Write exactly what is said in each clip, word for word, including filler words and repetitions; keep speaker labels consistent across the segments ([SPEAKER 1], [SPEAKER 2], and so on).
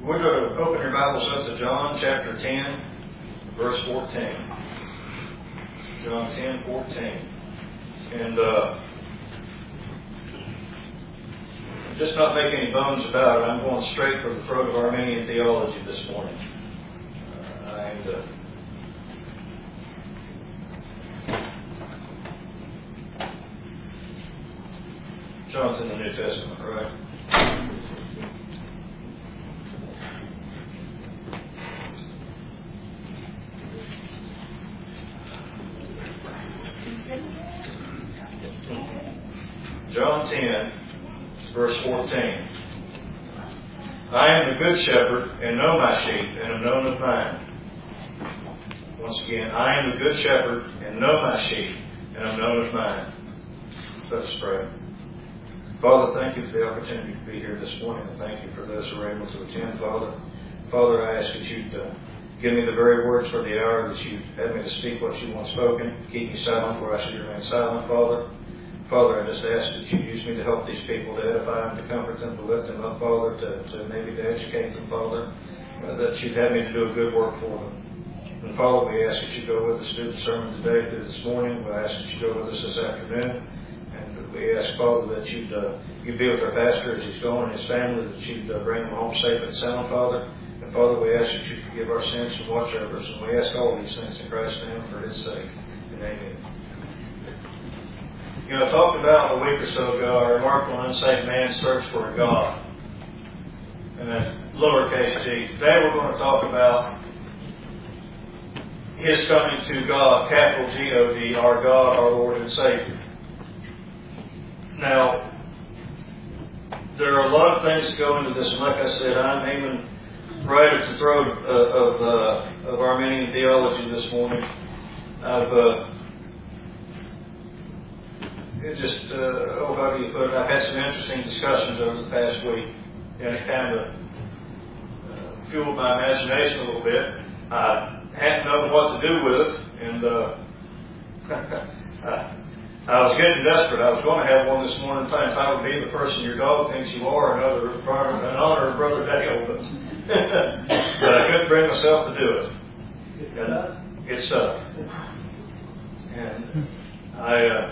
[SPEAKER 1] We're going to open your Bibles up to John chapter ten, verse fourteen. John ten, fourteen. And uh, just not make any bones about it, I'm going straight for the throat of Arminian theology this morning. Uh, and uh, John's in the New Testament, right? John ten, verse fourteen. I am the good shepherd, and know my sheep, and am known of mine. Once again, I am the good shepherd, and know my sheep, and am known of mine. Let us pray. Father, thank you for the opportunity to be here this morning, and thank you for those who are able to attend, Father. Father, I ask that you'd uh, give me the very words for the hour, that you have me to speak what you want spoken. Keep me silent where I should remain silent, Father. Father, I just ask that you use me to help these people, to edify them, to comfort them, to lift them up, Father, to, to maybe to educate them, Father, uh, that you'd have me to do a good work for them. And Father, we ask that you go with us through the sermon today, through this morning. We ask that you go with us this afternoon. And we ask, Father, that you'd, uh, you'd be with our pastor as he's going and his family, that you'd uh, bring him home safe and sound, Father. And Father, we ask that you forgive our sins and watch over us. And we ask all these things in Christ's name for his sake. And amen. You know, I talked about a week or so ago, a remarkable and unsaved man's search for a God. And that lowercase g. Today we're going to talk about his coming to God, capital G O D, our God, our Lord and Savior. Now, there are a lot of things that go into this, and like I said, I'm aiming right at the throat uh, of, uh, of Arminian theology this morning. I've uh, It just, uh, oh, how do you put it? I've had some interesting discussions over the past week, and it kind of uh, fueled my imagination a little bit. I hadn't known what to do with it, and uh, I, I was getting desperate. I was going to have one this morning entitled "Be the Person Your Dog Thinks You Are," another in honor of Brother Dale, but, but I couldn't bring myself to do it. And it's uh, and I. Uh,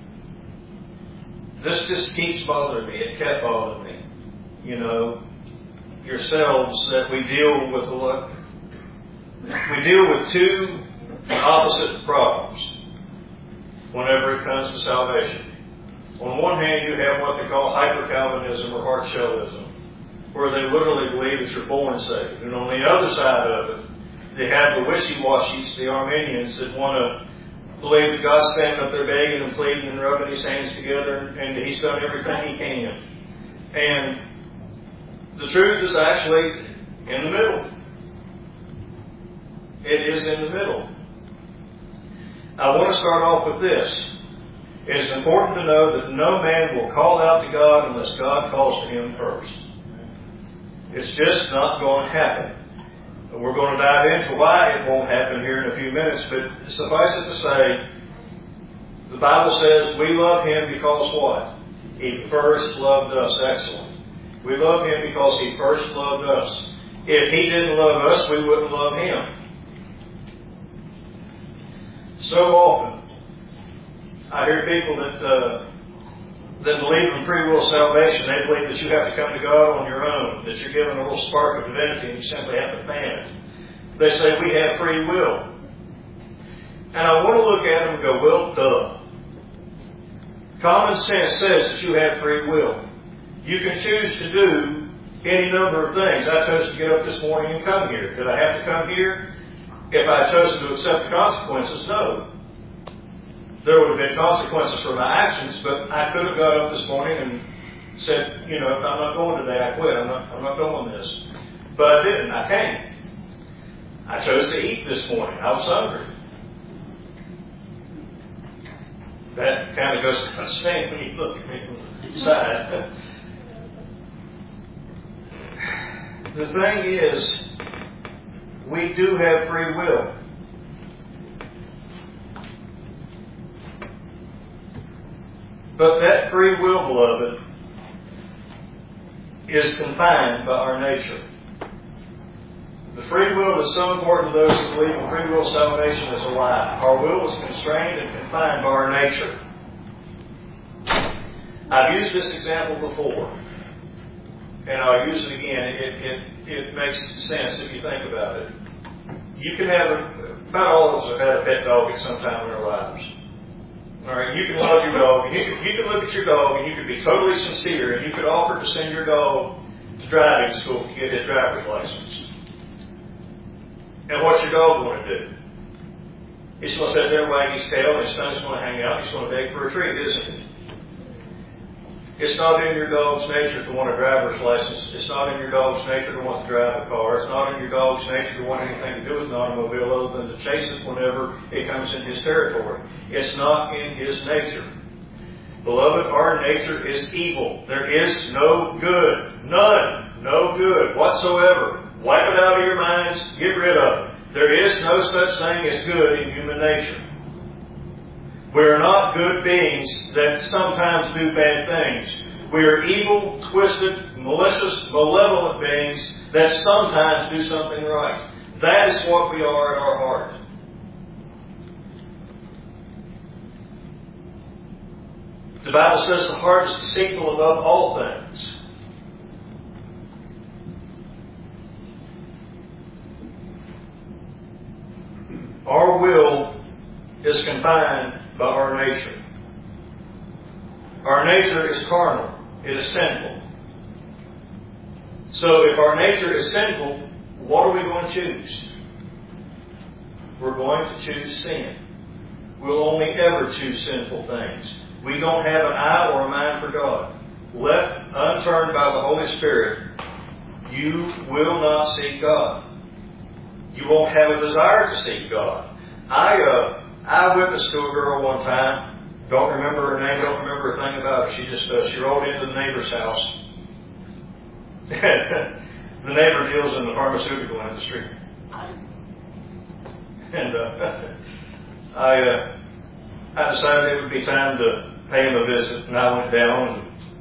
[SPEAKER 1] This just keeps bothering me. It kept bothering me. You know, yourselves, that we deal with a lot. We deal with two opposite problems whenever it comes to salvation. On one hand, you have what they call hyper-Calvinism or hard-shellism, where they literally believe that you're born saved. And on the other side of it, they have the wishy-washies, the Arminians, that want to believe that God's standing up there begging and pleading and rubbing his hands together, and that he's done everything he can. And the truth is actually in the middle. It is in the middle. I want to start off with this. It is important to know that no man will call out to God unless God calls to him first. It's just not going to happen. We're going to dive into why it won't happen here in a few minutes, but suffice it to say, the Bible says we love him because what? He first loved us. Excellent. We love him because he first loved us. If he didn't love us, we wouldn't love him. So often, I hear people that uh, that believe in free will salvation. They believe that you have to come to God on your own, that you're given a little spark of divinity and you simply have to fan it. They say we have free will. And I want to look at them and go, well, duh. Common sense says that you have free will. You can choose to do any number of things. I chose to get up this morning and come here. Did I have to come here? If I had chosen to accept the consequences, no. There would have been consequences for my actions, but I could have got up this morning and said, you know, I'm not going today, I quit, I'm not, I'm not doing this. But I didn't, I came. I chose to eat this morning, I was hungry. That kind of goes without saying when you look at me from the side. The thing is, we do have free will. But that free will, beloved, is confined by our nature. The free will is so important to those who believe in free will salvation is a lie. Our will is constrained and confined by our nature. I've used this example before, and I'll use it again. It, it, it makes sense if you think about it. You can have, a, about all of us have had a pet dog at some time in our lives. All right, you can love your dog, and you can, you can look at your dog, and you can be totally sincere, and you could offer to send your dog to driving school to get his driver's license. And what's your dog going to do? He's going to sit there wagging his tail, and his tongue's going to hang out, he's going to beg for a treat, isn't it? It's not in your dog's nature to want a driver's license. It's not in your dog's nature to want to drive a car. It's not in your dog's nature to want anything to do with an automobile other than to chase it whenever it comes in his territory. It's not in his nature. Beloved, our nature is evil. There is no good. None. No good whatsoever. Wipe it out of your minds. Get rid of it. There is no such thing as good in human nature. We are not good beings that sometimes do bad things. We are evil, twisted, malicious, malevolent beings that sometimes do something right. That is what we are at our heart. The Bible says the heart is deceitful above all things. Our will is confined by our nature. Our nature is carnal. It is sinful. So if our nature is sinful, what are we going to choose? We're going to choose sin. We'll only ever choose sinful things. We don't have an eye or a mind for God. Left unturned by the Holy Spirit, you will not seek God. You won't have a desire to seek God. I, uh, I witnessed to a girl one time. Don't remember her name. Don't remember a thing about her. She just uh, she rolled into the neighbor's house. The neighbor deals in the pharmaceutical industry, and uh, I uh, I decided it would be time to pay him a visit, and I went down.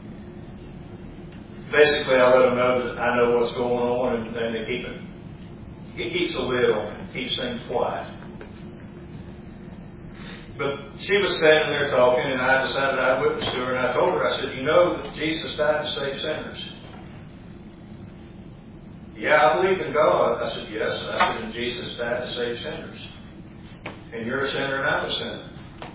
[SPEAKER 1] And basically, I let him know that I know what's going on, and, and they keep it. He keeps a lid on it, keeps things quiet. But she was standing there talking, and I decided I'd witness to her, and I told her, I said, you know that Jesus died to save sinners? Yeah, I believe in God. I said, yes. I said, and Jesus died to save sinners. And you're a sinner, and I'm a sinner.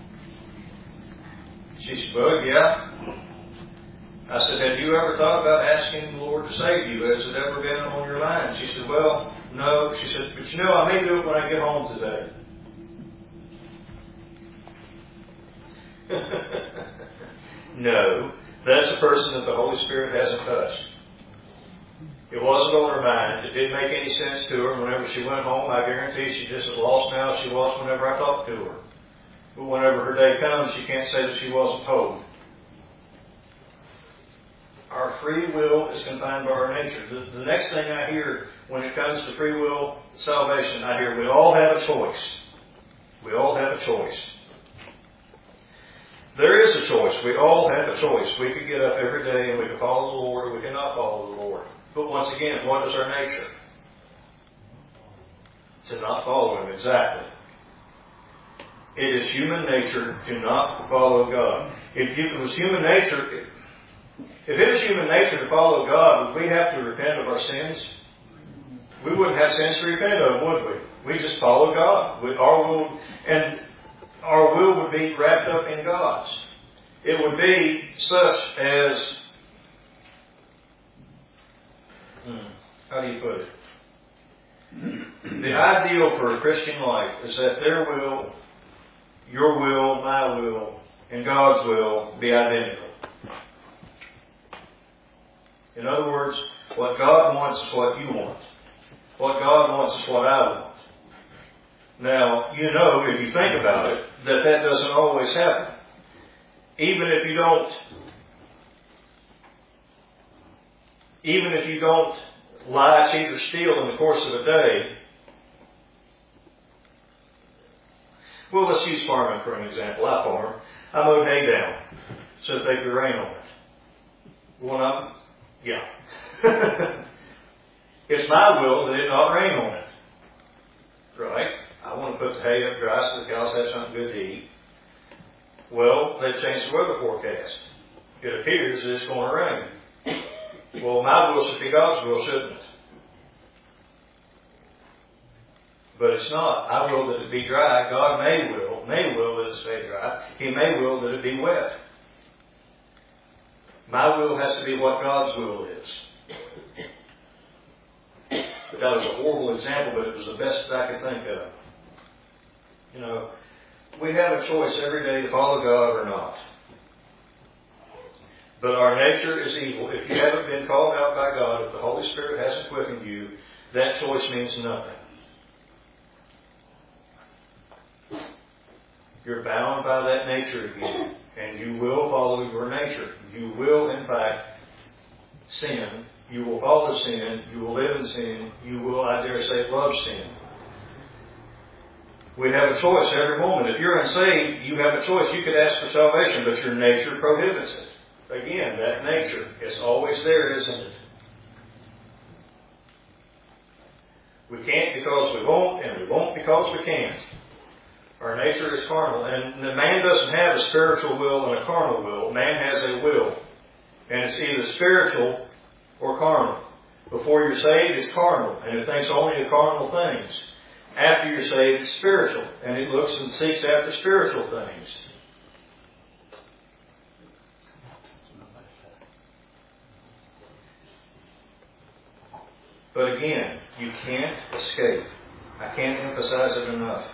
[SPEAKER 1] She said, well, yeah. I said, have you ever thought about asking the Lord to save you? Has it ever been on your mind? She said, well, no. She said, but you know, I may do it when I get home today. No, that's a person that the Holy Spirit hasn't touched. It wasn't on her mind. It didn't make any sense to her. Whenever she went home, I guarantee she's just as lost now as she was whenever I talked to her. But whenever her day comes, she can't say that she wasn't told. Our free will is confined by our nature. The, the next thing I hear when it comes to free will salvation, I hear we all have a choice. We all have a choice. There is a choice. We all have a choice. We could get up every day and we could follow the Lord, or we cannot follow the Lord. But once again, what is our nature? To not follow Him, exactly. It is human nature to not follow God. If it was human nature, if it was human nature to follow God, would we have to repent of our sins? We wouldn't have sins to repent of, would we? We just follow God. With our will, and our will would be wrapped up in God's. It would be such as, hmm, how do you put it? The ideal for a Christian life is that their will, your will, my will, and God's will be identical. In other words, what God wants is what you want. What God wants is what I want. Now, you know, if you think about it, that that doesn't always happen. Even if you don't, even if you don't lie, cheat, or steal in the course of a day. Well, let's use farming for an example. I farm. I mowed hay down so that they could rain on it. When I'm, yeah. If It's my will that it not rain on it. Right? I want to put the hay up dry so the cows have something good to eat. Well, they've changed the weather forecast. It appears that it's going to rain. Well, my will should be God's will, shouldn't it? But it's not. I will that it be dry. God may will, may will that it stay dry. He may will that it be wet. My will has to be what God's will is. But that was a horrible example, but it was the best that I could think of. You know, we have a choice every day to follow God or not. But our nature is evil. If you haven't been called out by God, if the Holy Spirit hasn't quickened you, that choice means nothing. You're bound by that nature again, and you will follow your nature. You will, in fact, sin. You will follow sin. You will live in sin. You will, I dare say, love sin. We have a choice every moment. If you're unsaved, you have a choice. You could ask for salvation, but your nature prohibits it. Again, that nature is always there, isn't it? We can't because we won't, and we won't because we can't. Our nature is carnal, and the man doesn't have a spiritual will and a carnal will. Man has a will, and it's either spiritual or carnal. Before you're saved, it's carnal, and it thinks only of carnal things. After you're saved, it's spiritual, and it looks and seeks after spiritual things. But again, you can't escape. I can't emphasize it enough.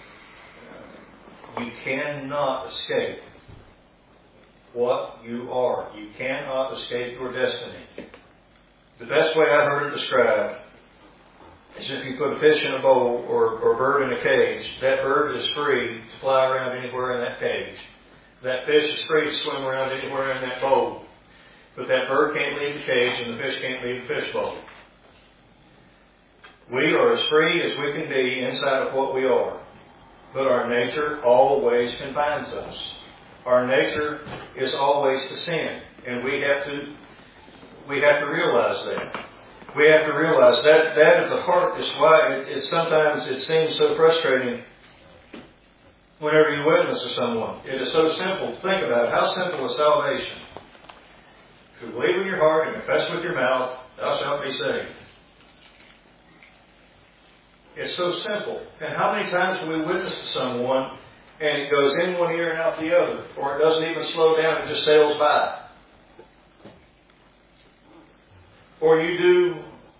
[SPEAKER 1] You cannot escape what you are. You cannot escape your destiny. The best way I've heard it described is if you put a fish in a bowl or, or a bird in a cage, that bird is free to fly around anywhere in that cage. That fish is free to swim around anywhere in that bowl. But that bird can't leave the cage and the fish can't leave the fish bowl. We are as free as we can be inside of what we are. But our nature always confines us. Our nature is always to sin. And we have to we have to realize that. We have to realize that that at the heart is why it, it sometimes it seems so frustrating whenever you witness to someone. It is so simple. Think about it. How simple is salvation? If you believe in your heart and confess with your mouth, thou shalt be saved. It's so simple. And how many times do we witness to someone and it goes in one ear and out the other, or it doesn't even slow down, it just sails by? Or you do,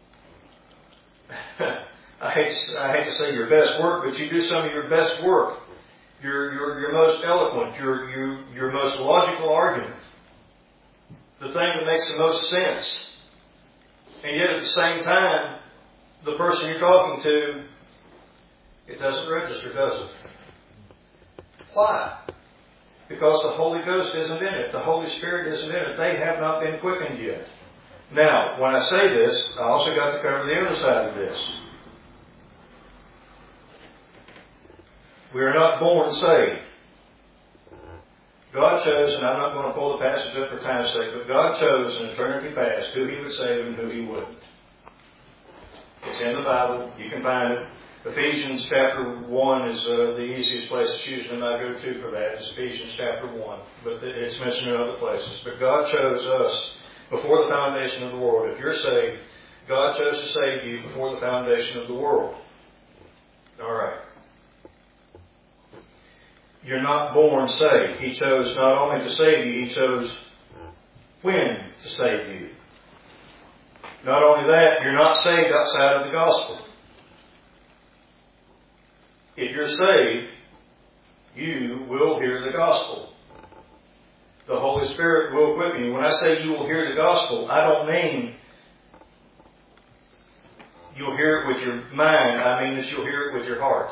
[SPEAKER 1] I hate, I hate to say your best work, but you do some of your best work, your your, your most eloquent, your, your, your most logical argument, the thing that makes the most sense. And yet at the same time, the person you're talking to, it doesn't register, does it? Why? Because the Holy Ghost isn't in it. The Holy Spirit isn't in it. They have not been quickened yet. Now, when I say this, I also got to cover the other side of this. We are not born saved. God chose, and I'm not going to pull the passage up for time's sake, but God chose in eternity past who He would save and who He wouldn't. It's in the Bible. You can find it. Ephesians chapter one is uh, the easiest place. It's usually my go-to for that. It's Ephesians chapter one. But it's mentioned in other places. But God chose us before the foundation of the world. If you're saved, God chose to save you before the foundation of the world. All right. You're not born saved. He chose not only to save you, He chose when to save you. Not only that, you're not saved outside of the gospel. If you're saved, you will hear the gospel. The Holy Spirit will quicken you. When I say you will hear the gospel, I don't mean you'll hear it with your mind. I mean that you'll hear it with your heart.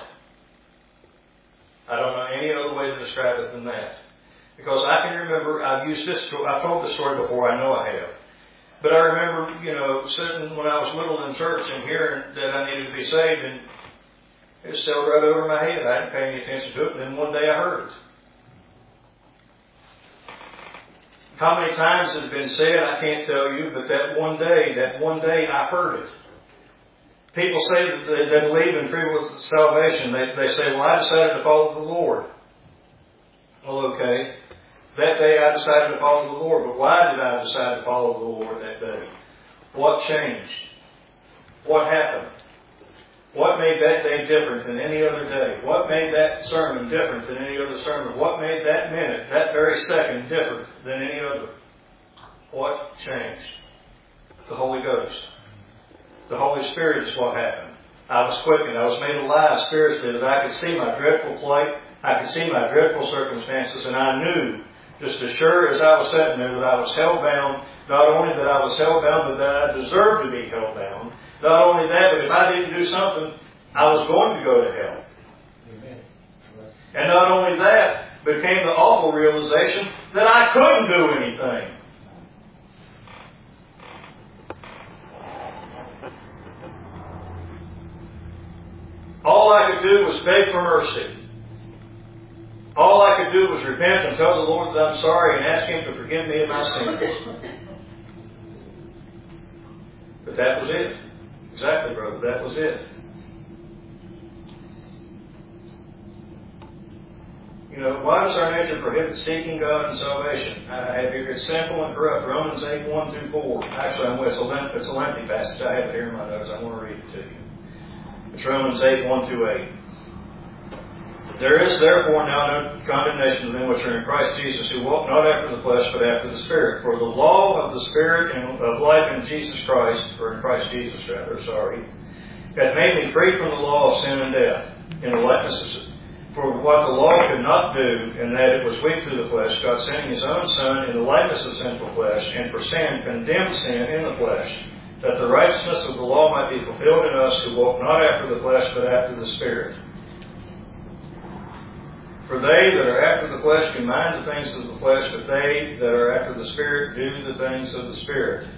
[SPEAKER 1] I don't know any other way to describe it than that. Because I can remember, I've used this, I've told this story before, I know I have. But I remember, you know, sitting when I was little in church and hearing that I needed to be saved, and it sailed right over my head. I didn't pay any attention to it, and then one day I heard it. How many times it had been said, I can't tell you, but that one day, that one day I heard it. People say that they, they believe in free will salvation. They, they say, well, I decided to follow the Lord. Well, okay. That day I decided to follow the Lord. But why did I decide to follow the Lord that day? What changed? What happened? What made that day different than any other day? What made that sermon different than any other sermon? What made that minute, that very second, different than any other? What changed? The Holy Ghost. The Holy Spirit is what happened. I was quickened. I was made alive spiritually that I could see my dreadful plight. I could see my dreadful circumstances, and I knew, just as sure as I was sitting there, that I was held bound. Not only that I was held bound, but that I deserved to be held bound. Not only that, but if I didn't do something, I was going to go to hell. Amen. And not only that, but came the awful realization that I couldn't do anything. All I could do was beg for mercy. All I could do was repent and tell the Lord that I'm sorry and ask Him to forgive me of my sins. But that was it. Exactly, brother. That was it. You know, why does our nature prohibit seeking God and salvation? I have here, it's sinful and corrupt. Romans eight, one through four. Actually, I'm with it's a lengthy, it's a lengthy passage. I have it here in my notes. I want to read it to you. It's Romans eight, one through eight. There is therefore now no condemnation to them which are in Christ Jesus, who walk not after the flesh, but after the Spirit. For the law of the Spirit and of life in Jesus Christ, or in Christ Jesus rather, sorry, hath made me free from the law of sin and death. In the likeness of, for what the law could not do, in that it was weak through the flesh, God sending His own Son in the likeness of sinful flesh, and for sin condemned sin in the flesh, that the righteousness of the law might be fulfilled in us who walk not after the flesh, but after the Spirit. For they that are after the flesh do mind the things of the flesh, but they that are after the Spirit do the things of the Spirit.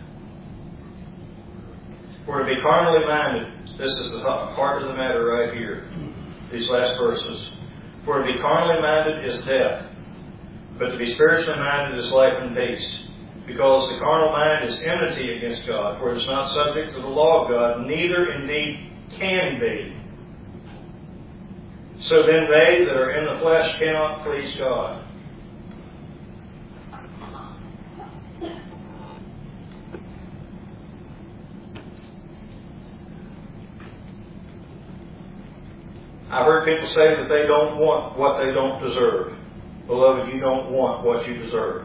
[SPEAKER 1] For to be carnally minded, this is the heart of the matter right here, these last verses. For to be carnally minded is death, but to be spiritually minded is life and peace. Because the carnal mind is enmity against God, for it is not subject to the law of God, neither indeed can be. So then they that are in the flesh cannot please God. I've heard people say that they don't want what they don't deserve. Beloved, you don't want what you deserve.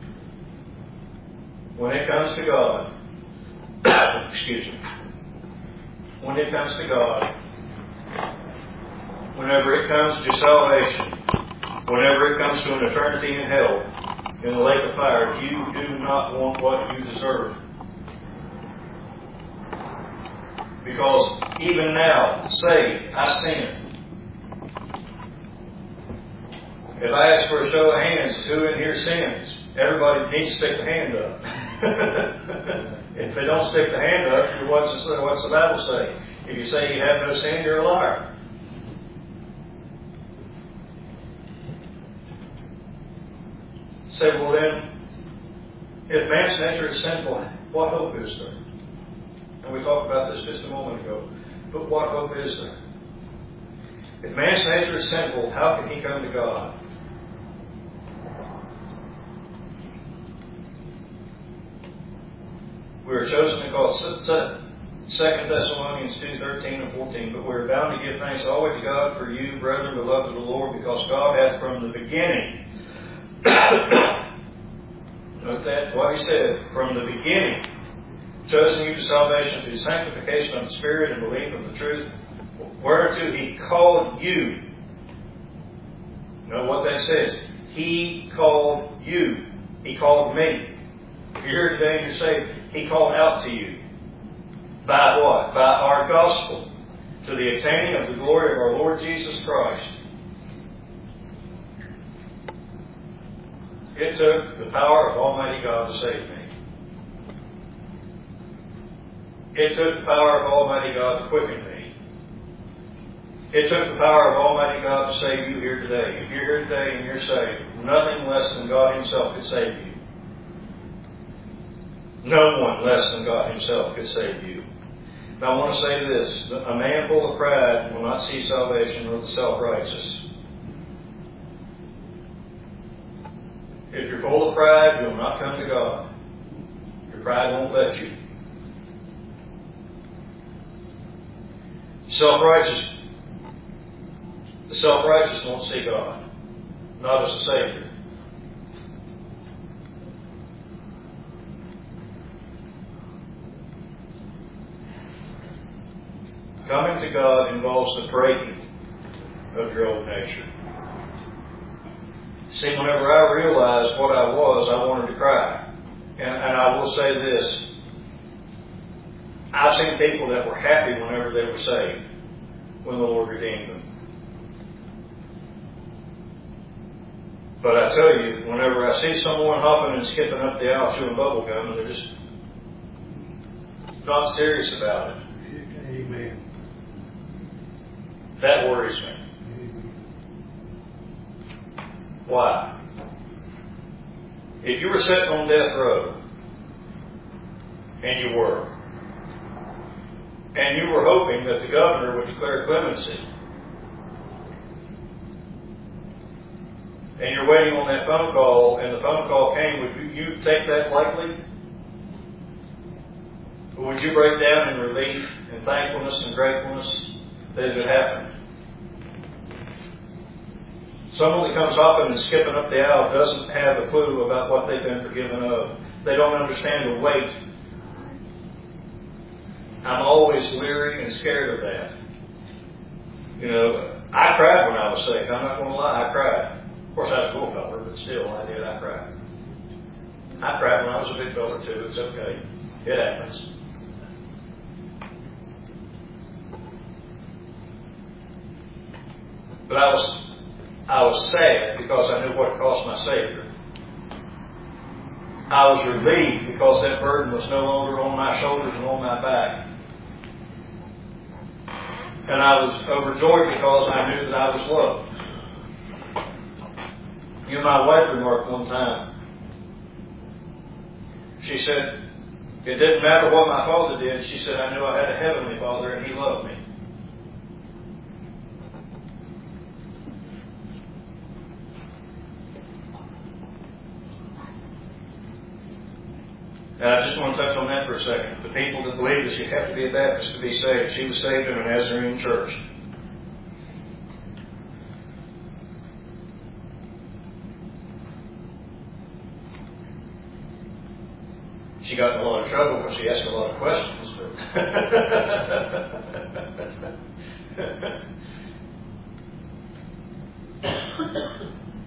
[SPEAKER 1] When it comes to God, excuse me, when it comes to God, whenever it comes to salvation, whenever it comes to an eternity in hell, in the lake of fire, you do not want what you deserve. Because even now, say, I sin. If I ask for a show of hands, who in here sins? Everybody needs to stick the hand up. If they don't stick the hand up, what's the, what's the Bible say? If you say you have no sin, you're a liar. Say, well then, if man's nature is sinful, what hope is there? And we talked about this just a moment ago. But what hope is there? If man's nature is sinful, how can he come to God? We are chosen to call Second Thessalonians two, thirteen and fourteen. But we are bound to give thanks always to God for you, brethren, beloved of the Lord, because God hath from the beginning note that, what he said, from the beginning, chosen you to salvation through sanctification of the Spirit and belief of the truth, whereto he called you. Know what that says? He called you. He called me. If you're here today and you're saved, he called out to you. By what? By our gospel, to the attaining of the glory of our Lord Jesus Christ. It took the power of Almighty God to save me. It took the power of Almighty God to quicken me. It took the power of Almighty God to save you here today. If you're here today and you're saved, nothing less than God Himself could save you. No one less than God Himself could save you. Now I want to say this. A man full of pride will not see salvation, nor the self-righteous. If you're full of pride, you'll not come to God. Your pride won't let you. Self-righteous. The self-righteous won't see God, not as a Savior. Coming to God involves the breaking of your old nature. See, whenever I realized what I was, I wanted to cry. And, and I will say this. I've seen people that were happy whenever they were saved, when the Lord redeemed them. But I tell you, whenever I see someone hopping and skipping up the aisle chewing bubble gum, and they're just not serious about it.
[SPEAKER 2] Amen.
[SPEAKER 1] That worries me. Why? If you were sitting on death row, and you were, and you were hoping that the governor would declare clemency, and you're waiting on that phone call, and the phone call came, would you take that lightly? Or would you break down in relief and thankfulness and gratefulness that it had happened? Someone that comes hopping and skipping up the aisle doesn't have a clue about what they've been forgiven of. They don't understand the weight. I'm always leery and scared of that. You know, I cried when I was saved. I'm not going to lie, I cried. Of course, I was a little feller, but still, I did. I cried. I cried when I was a big feller too. It's okay. It happens. But I was I was sad because I knew what it cost my Savior. I was relieved because that burden was no longer on my shoulders and on my back. And I was overjoyed because I knew that I was loved. You know, my wife remarked one time. She said, it didn't matter what my father did. She said, I knew I had a heavenly Father and He loved me. And I just want to touch on that for a second. The people that believe that you have to be a Baptist to be saved. She was saved in a Nazarene church. She got in a lot of trouble because she asked a lot of questions. But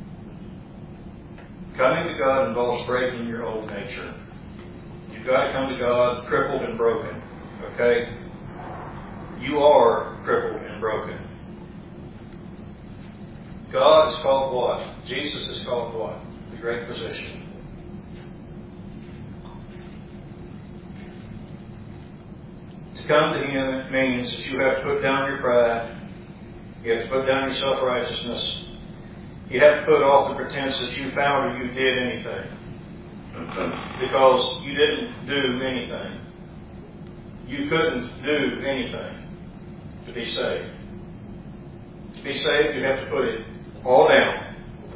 [SPEAKER 1] coming to God involves breaking your old nature. You've got to come to God crippled and broken. Okay? You are crippled and broken. God is called what? Jesus is called what? The great physician. To come to Him means that you have to put down your pride. You have to put down your self-righteousness. You have to put off the pretense that you found or you did anything. Because you didn't do anything. You couldn't do anything to be saved. To be saved, you have to put it all down.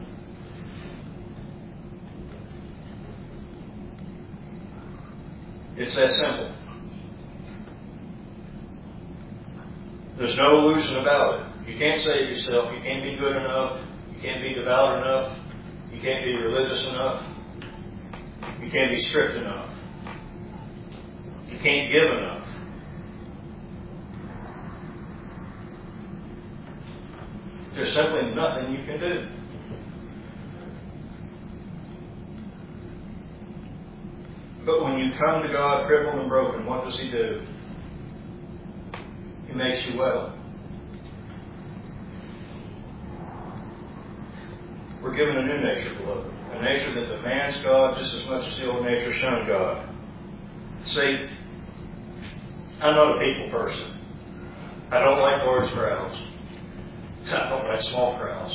[SPEAKER 1] It's that simple. There's no illusion about it. You can't save yourself. You can't be good enough. You can't be devout enough. You can't be religious enough. You can't be strict enough. You can't give enough. There's simply nothing you can do. But when you come to God crippled and broken, what does He do? He makes you well. We're given a new nature, beloved. A nature that demands God just as much as the old nature shunned God. See, I'm not a people person. I don't like large crowds. I don't like small crowds.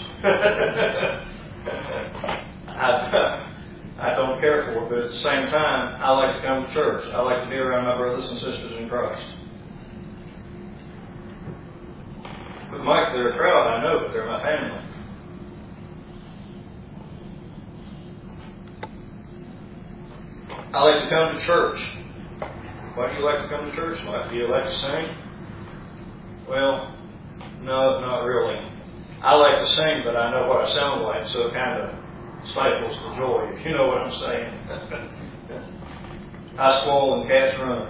[SPEAKER 1] I, I don't care for it, but at the same time, I like to come to church. I like to be around my brothers and sisters in Christ. With Mike, they're a crowd, I know, but they're my family. I like to come to church. Why do you like to come to church, Mike? Do you like to sing? Well, no, not really. I like to sing, but I know what I sound like, so it kind of stifles the joy, if you know what I'm saying. I squall and cats run.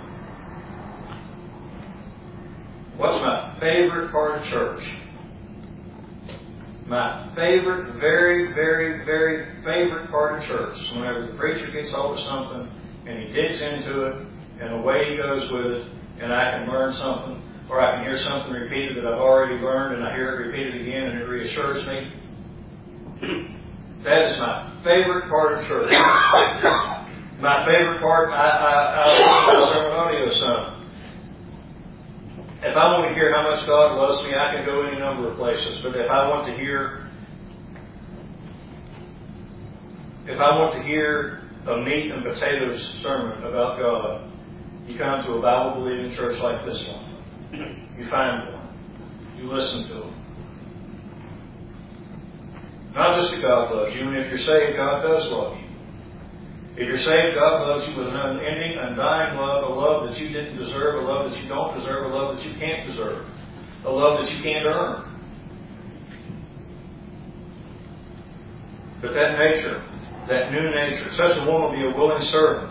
[SPEAKER 1] What's my favorite part of church? My favorite, very, very, very favorite part of church is whenever the preacher gets hold of something and he digs into it and away he goes with it, and I can learn something, or I can hear something repeated that I've already learned and I hear it repeated again and it reassures me. That is my favorite part of church. My favorite part, I, I, I listen to sermon audio some. If I want to hear how much God loves me, I can go any number of places. But if I want to hear, if I want to hear a meat and potatoes sermon about God, you come to a Bible-believing church like this one. You find one. You listen to them. Not just that God loves you, and if you're saved, God does love you. If you're saved, God loves you with an unending, undying love, a love that you didn't deserve, a love that you don't deserve, a love that you can't deserve, a love that you can't earn. But that nature, that new nature, such a one will be a willing servant.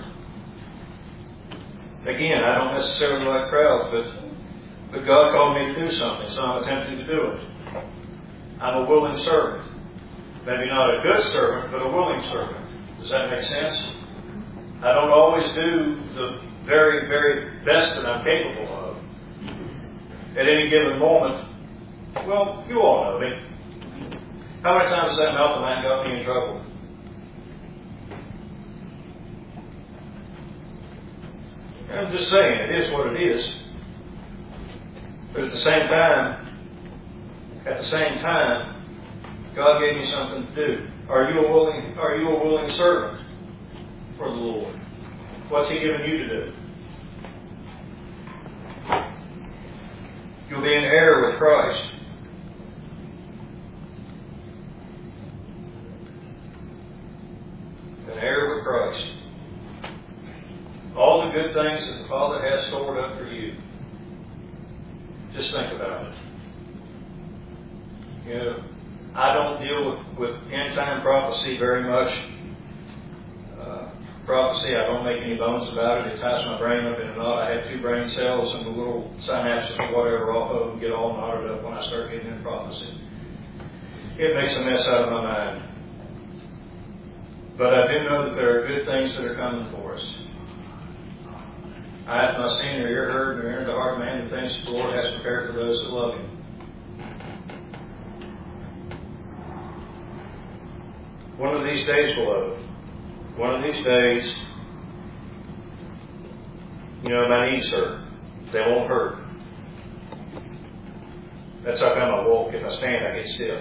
[SPEAKER 1] Again, I don't necessarily like crowds, but, but God called me to do something, so I'm attempting to do it. I'm a willing servant. Maybe not a good servant, but a willing servant. Does that make sense? I don't always do the very, very best that I'm capable of. At any given moment, well, you all know me. How many times has that mouth of mine got me in trouble? I'm just saying, it is what it is. But at the same time, at the same time, God gave me something to do. Are you a willing, are you a willing servant for the Lord? What's He given you to do? You'll be an heir with Christ. An heir with Christ. All the good things that the Father has stored up for you. Just think about it. You know, I don't deal with, with end-time prophecy very much. Uh, prophecy, I don't make any bones about it. It ties my brain up in a knot. I have two brain cells and the little synapses or whatever off of them get all knotted up when I start getting into prophecy. It makes a mess out of my mind. But I do know that there are good things that are coming for us. I have not seen or ear heard nor entered the heart of man the things that the Lord has prepared for those that love Him. One of these days, beloved, one of these days, you know, my knees hurt. They won't hurt. That's how come I walk. If I stand, I get stiff.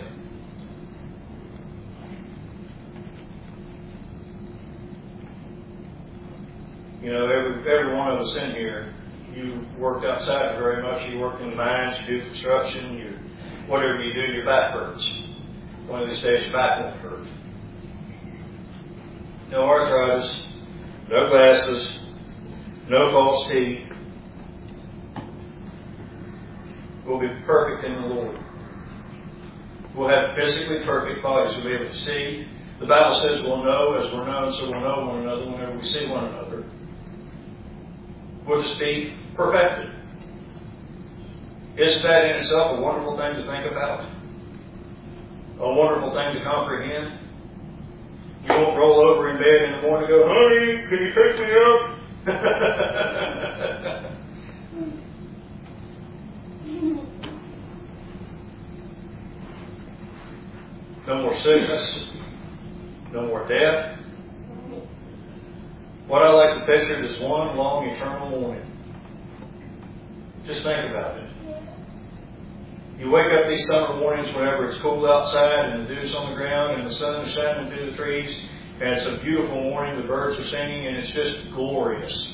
[SPEAKER 1] You know, every every one of us in here, you work outside very much. You work in the mines, you do construction, you whatever you do, your back hurts. One of these days, your back won't hurt. No arthritis, no glasses, no false teeth. We'll be perfect in the Lord. We'll have physically perfect bodies. We'll be able to see. The Bible says we'll know as we're known, so we'll know one another whenever we see one another. We'll just be perfected. Isn't that in itself a wonderful thing to think about? A wonderful thing to comprehend? You won't roll over in bed in the morning and go, honey, can you pick me up? No more sickness. No more death. What I like to picture is one long eternal morning. Just think about it. You wake up these summer mornings whenever it's cold outside and the dew's on the ground and the sun is shining through the trees and it's a beautiful morning, the birds are singing and it's just glorious.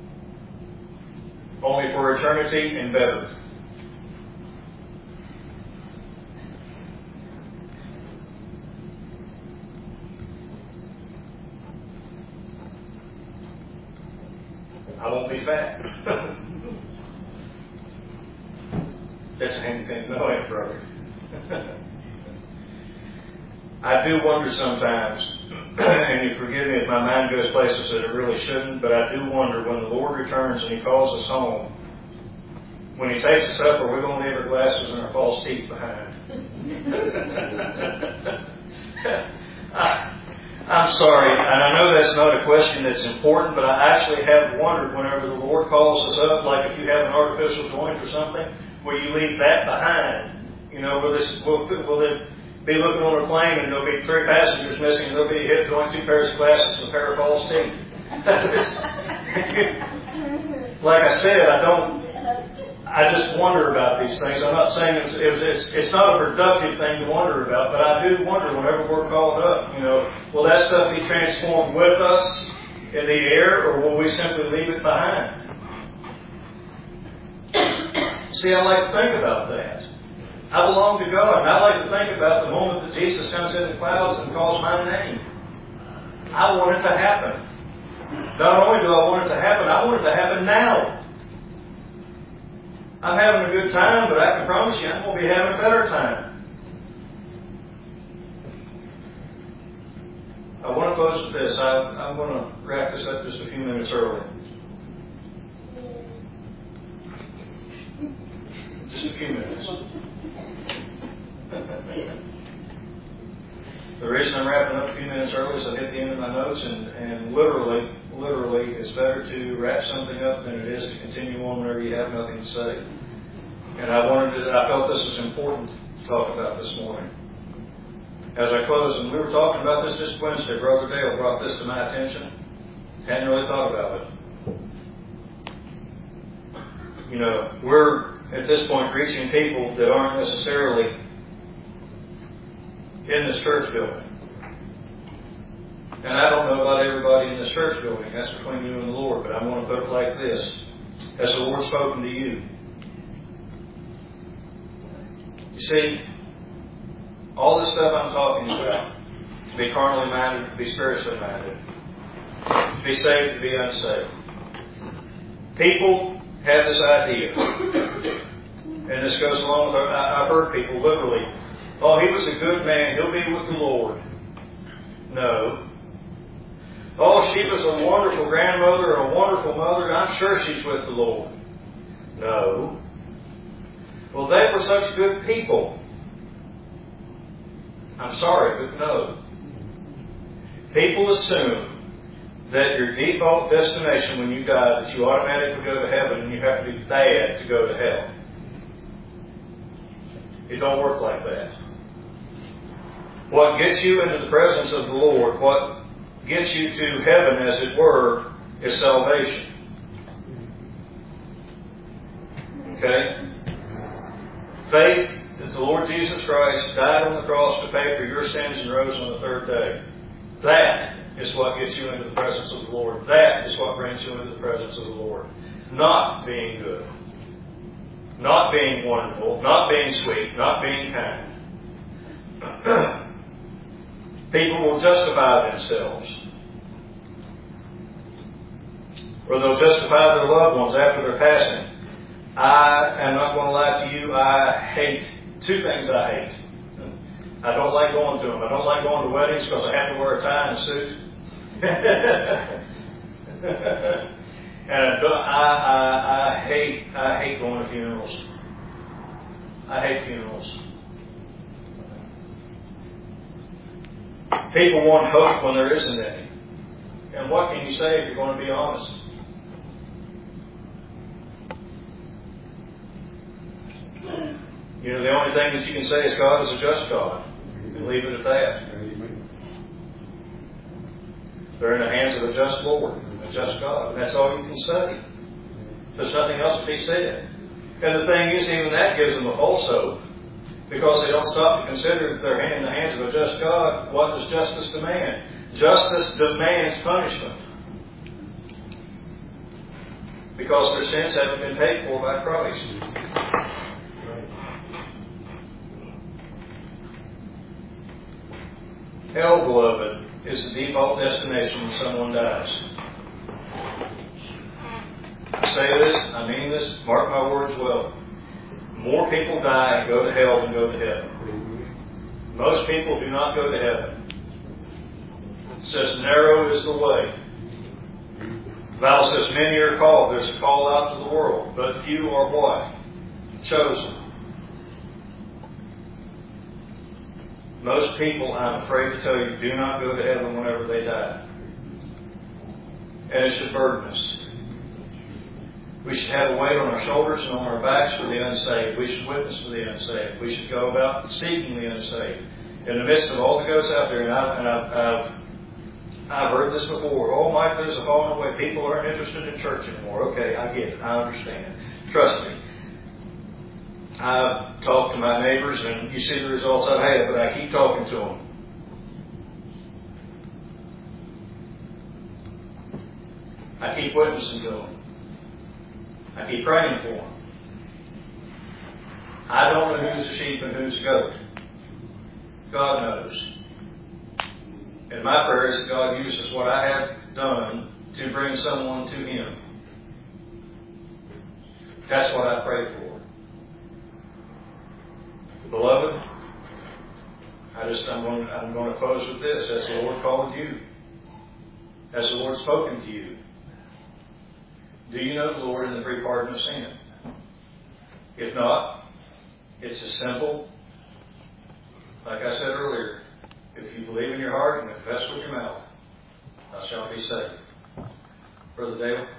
[SPEAKER 1] Only for eternity and better. I won't be fat. That's a handy thing to know, ain't it, brother? I do wonder sometimes, and you forgive me if my mind goes places that it really shouldn't, but I do wonder when the Lord returns and He calls us home, when He takes us up, are we going to leave our glasses and our false teeth behind? I, I'm sorry, and I know that's not a question that's important, but I actually have wondered whenever the Lord calls us up, like if you have an artificial joint or something, will you leave that behind? You know, will, this, will, will it be looking on a plane and there'll be three passengers missing and there'll be a hip joint, two pairs of glasses, and a pair of false teeth? Like I said, I don't... I just wonder about these things. I'm not saying it's, it's, it's not a productive thing to wonder about, but I do wonder whenever we're called up, you know, will that stuff be transformed with us in the air, or will we simply leave it behind? See, I like to think about that. I belong to God, and I like to think about the moment that Jesus comes in the clouds and calls my name. I want it to happen. Not only do I want it to happen, I want it to happen now. I'm having a good time, but I can promise you I'm going to be having a better time. I want to close with this. I, I'm going to wrap this up just a few minutes early. Just a few minutes. The reason I'm wrapping up a few minutes early is I hit the end of my notes, and, and literally, literally, it's better to wrap something up than it is to continue on whenever you have nothing to say. And I wanted to, I felt this was important to talk about this morning. As I close, and we were talking about this just Wednesday, Brother Dale brought this to my attention. Hadn't really thought about it. You know, we're at this point reaching people that aren't necessarily in this church building. And I don't know about everybody in this church building. That's between you and the Lord. But I'm going to put it like this. Has the Lord spoken to you? You see, all this stuff I'm talking about, to be carnally minded, to be spiritually minded, to be saved, to be unsaved. People have this idea. And this goes along with, I've heard people literally, oh, he was a good man, he'll be with the Lord. No. Oh, she was a wonderful grandmother or a wonderful mother, I'm sure she's with the Lord. No. Well, they were such good people. I'm sorry, but no. People assume that your default destination when you die, that you automatically go to heaven and you have to be bad to go to hell. It don't work like that. What gets you into the presence of the Lord, what gets you to heaven, as it were, is salvation. Okay? Faith that the Lord Jesus Christ died on the cross to pay for your sins and rose on the third day. That is what gets you into the presence of the Lord. That is what brings you into the presence of the Lord. Not being good. Not being wonderful. Not being sweet. Not being kind. People will justify themselves. Or they'll justify their loved ones after their passing. I am not going to lie to you. I hate two things I hate. I don't like going to them. I don't like going to weddings because I have to wear a tie and a suit. And I, I, I, I hate I hate going to funerals. I hate funerals. People want hope when there isn't any. And what can you say if you're going to be honest? You know, the only thing that you can say is God is a just God. And leave it at that. They're in the hands of a just Lord, a just God. And that's all you can say. There's nothing else to be said. And the thing is, even that gives them a false hope. Because they don't stop to consider that they're in the hands of a just God. What does justice demand? Justice demands punishment. Because their sins haven't been paid for by Christ. Hell, beloved, is the default destination when someone dies. say this, I mean this, mark my words well. More people die and go to hell than go to heaven. Most people do not go to heaven. It says narrow is the way. The Bible says many are called. There's a call out to the world. But few are what? Chosen. Most people, I'm afraid to tell you, do not go to heaven whenever they die. And it should burden us. We should have a weight on our shoulders and on our backs for the unsaved. We should witness for the unsaved. We should go about seeking the unsaved. In the midst of all that goes out there, and, I, and I've, I've, I've heard this before. Oh, Mike, there's a falling away. People aren't interested in church anymore. Okay, I get it. I understand. Trust me. I've talked to my neighbors, and you see the results I've had, but I keep talking to them. I keep witnessing to them. I keep praying for them. I don't know who's a sheep and who's a goat. God knows. And my prayer is that God uses what I have done to bring someone to Him. That's what I pray for. Beloved, I just I'm going, I'm going to close with this. Has the Lord called you? Has the Lord spoken to you? Do you know the Lord in the free pardon of sin? If not, it's as simple, like I said earlier, if you believe in your heart and confess with your mouth, thou shalt be saved. Brother Dale?